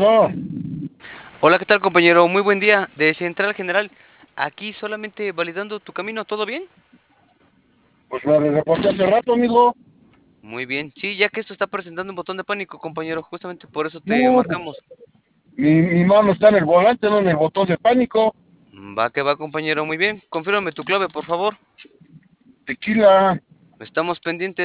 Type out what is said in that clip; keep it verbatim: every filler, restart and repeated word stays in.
pasó? Hola, ¿qué tal, compañero? Muy buen día. De Central General, aquí solamente validando tu camino, ¿todo bien? Pues me reporté hace rato, amigo. Muy bien. Sí, ya que esto está presentando un botón de pánico, compañero, justamente por eso te No, pues, marcamos. mi, mi mano está en el volante, no en el botón de pánico. Mm, Va que va, compañero, muy bien. Confírmame tu clave, por favor. Tequila. Estamos pendientes.